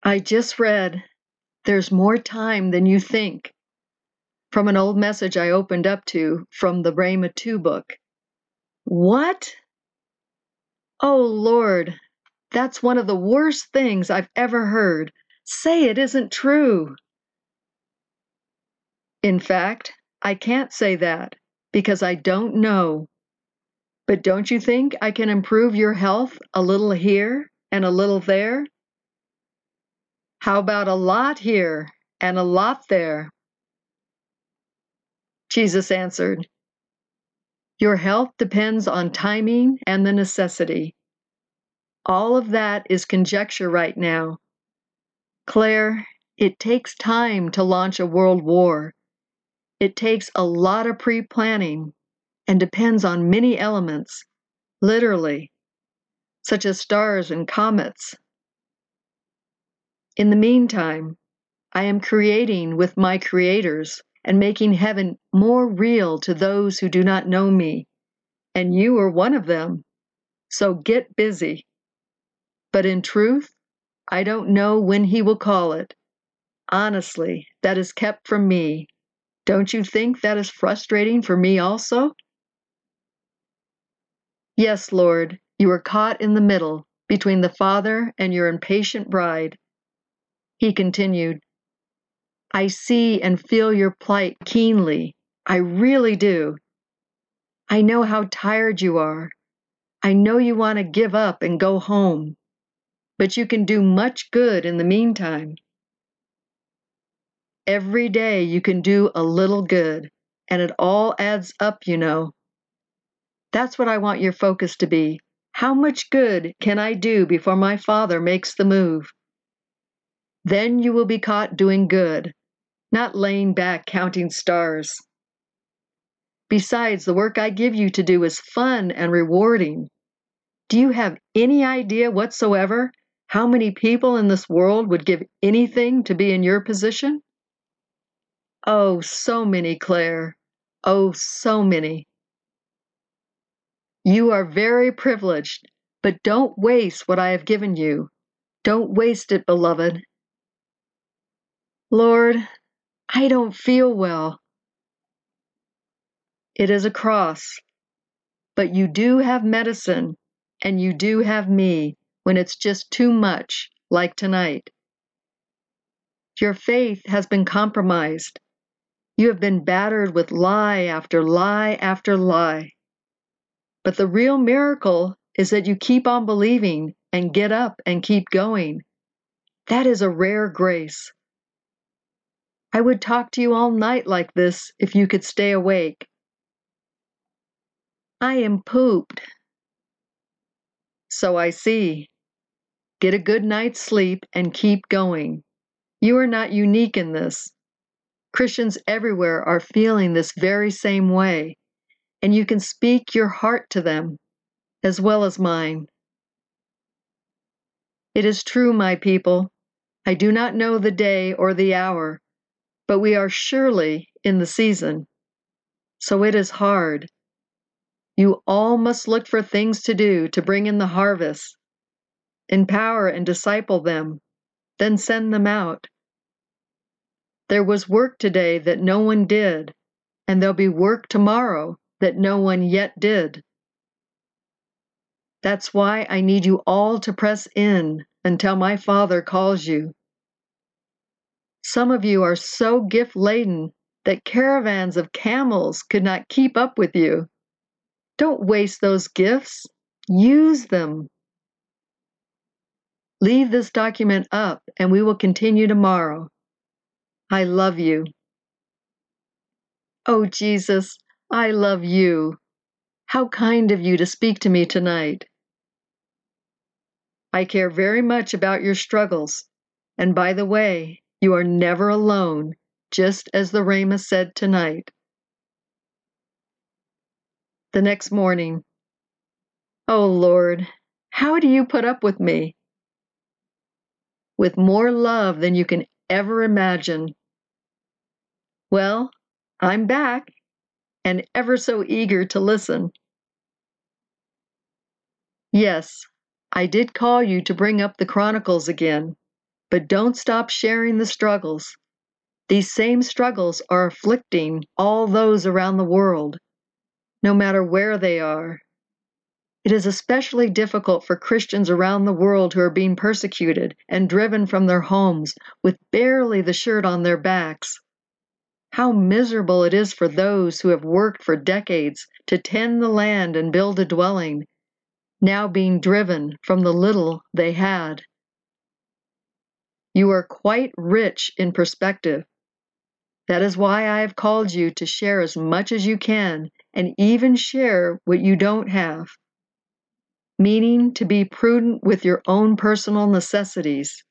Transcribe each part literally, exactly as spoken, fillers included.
I just read, "There's more time than you think," from an old message I opened up to from the Rhema two book. What? Oh, Lord, that's one of the worst things I've ever heard. Say it isn't true. In fact, I can't say that because I don't know. But don't you think I can improve your health a little here and a little there? How about a lot here and a lot there? Jesus answered, "Your health depends on timing and the necessity. All of that is conjecture right now. Claire, it takes time to launch a world war. It takes a lot of pre-planning and depends on many elements, literally, such as stars and comets. In the meantime, I am creating with my creators and making heaven more real to those who do not know me, and you are one of them, so get busy. But in truth, I don't know when he will call it. Honestly, that is kept from me. Don't you think that is frustrating for me also?" Yes, Lord, you are caught in the middle between the Father and your impatient bride. He continued, "I see and feel your plight keenly. I really do. I know how tired you are. I know you want to give up and go home, but you can do much good in the meantime. Every day you can do a little good, and it all adds up, you know. That's what I want your focus to be. How much good can I do before my Father makes the move? Then you will be caught doing good, not laying back counting stars. Besides, the work I give you to do is fun and rewarding. Do you have any idea whatsoever how many people in this world would give anything to be in your position? Oh, so many, Claire. Oh, so many. You are very privileged, but don't waste what I have given you. Don't waste it, beloved. Lord, I don't feel well. It is a cross, but you do have medicine, and you do have me when it's just too much, like tonight. Your faith has been compromised. You have been battered with lie after lie after lie. But the real miracle is that you keep on believing and get up and keep going. That is a rare grace. I would talk to you all night like this if you could stay awake. I am pooped. So I see. Get a good night's sleep and keep going. You are not unique in this. Christians everywhere are feeling this very same way, and you can speak your heart to them, as well as mine. It is true, my people. I do not know the day or the hour, but we are surely in the season. So it is hard. You all must look for things to do to bring in the harvest. Empower and disciple them, then send them out. There was work today that no one did, and there'll be work tomorrow that no one yet did. That's why I need you all to press in until my Father calls you. Some of you are so gift-laden that caravans of camels could not keep up with you. Don't waste those gifts. Use them. Leave this document up, and we will continue tomorrow. I love you. Oh, Jesus, I love you. How kind of you to speak to me tonight. I care very much about your struggles. And by the way, you are never alone, just as the Rhema said tonight. The next morning. Oh, Lord, how do you put up with me? With more love than you can ever imagine. Well, I'm back, and ever so eager to listen. Yes, I did call you to bring up the Chronicles again. But don't stop sharing the struggles. These same struggles are afflicting all those around the world, no matter where they are. It is especially difficult for Christians around the world who are being persecuted and driven from their homes with barely the shirt on their backs. How miserable it is for those who have worked for decades to tend the land and build a dwelling, now being driven from the little they had. You are quite rich in perspective. That is why I have called you to share as much as you can and even share what you don't have, meaning to be prudent with your own personal necessities.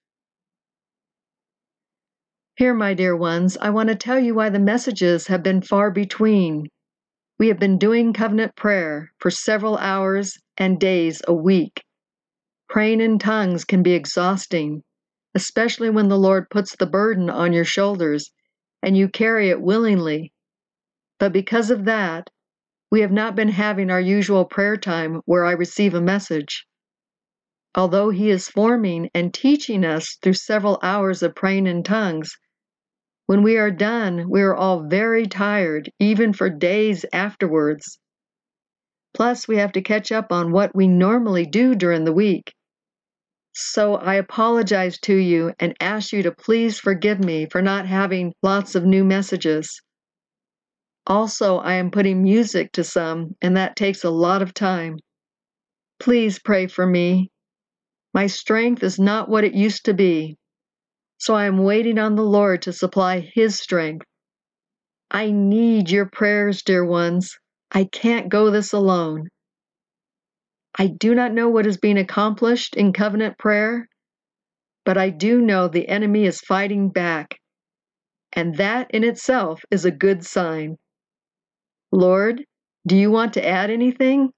Here, my dear ones, I want to tell you why the messages have been far between. We have been doing covenant prayer for several hours and days a week. Praying in tongues can be exhausting, especially when the Lord puts the burden on your shoulders and you carry it willingly. But because of that, we have not been having our usual prayer time where I receive a message. Although He is forming and teaching us through several hours of praying in tongues, when we are done, we are all very tired, even for days afterwards. Plus, we have to catch up on what we normally do during the week. So I apologize to you and ask you to please forgive me for not having lots of new messages. Also, I am putting music to some, and that takes a lot of time. Please pray for me. My strength is not what it used to be, so I am waiting on the Lord to supply His strength. I need your prayers, dear ones. I can't go this alone. I do not know what is being accomplished in covenant prayer, but I do know the enemy is fighting back, and that in itself is a good sign. Lord, do you want to add anything?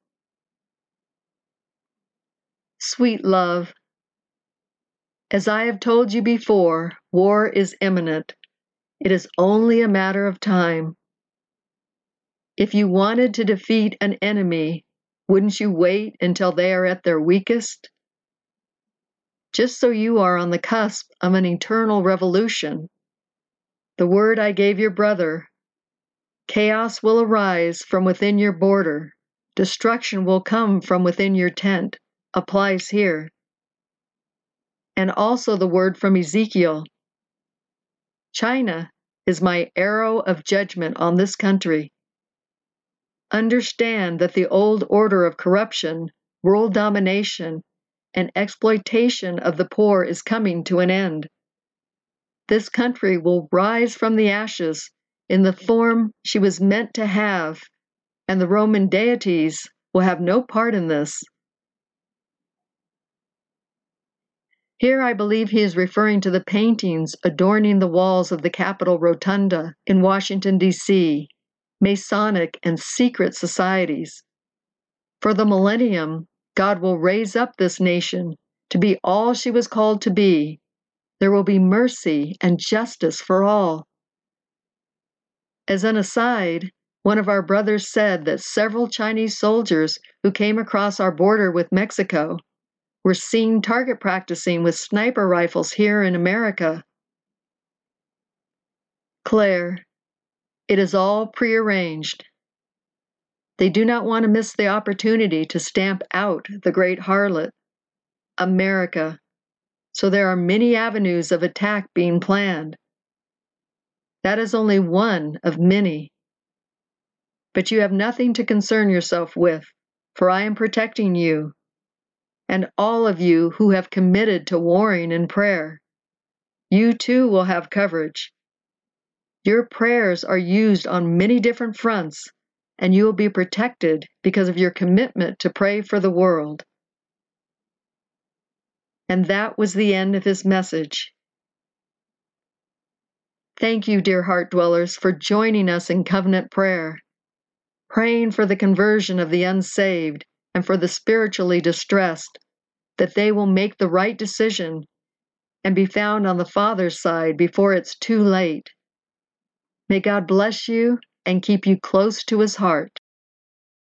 Sweet love, as I have told you before, war is imminent. It is only a matter of time. If you wanted to defeat an enemy, wouldn't you wait until they are at their weakest? Just so you are on the cusp of an eternal revolution. The word I gave your brother, chaos will arise from within your border, destruction will come from within your tent, applies here. And also the word from Ezekiel, China is my arrow of judgment on this country. Understand that the old order of corruption, world domination, and exploitation of the poor is coming to an end. This country will rise from the ashes in the form she was meant to have, and the Roman deities will have no part in this. Here I believe he is referring to the paintings adorning the walls of the Capitol Rotunda in Washington, D C, Masonic and secret societies. For the millennium, God will raise up this nation to be all she was called to be. There will be mercy and justice for all. As an aside, one of our brothers said that several Chinese soldiers who came across our border with Mexico were seen target practicing with sniper rifles here in America. Claire, it is all prearranged. They do not want to miss the opportunity to stamp out the great harlot, America. So there are many avenues of attack being planned. That is only one of many. But you have nothing to concern yourself with, for I am protecting you, and all of you who have committed to warring in prayer. You too will have coverage. Your prayers are used on many different fronts, and you will be protected because of your commitment to pray for the world. And that was the end of his message. Thank you, dear heart dwellers, for joining us in covenant prayer, praying for the conversion of the unsaved and for the spiritually distressed, that they will make the right decision and be found on the Father's side before it's too late. May God bless you and keep you close to His heart.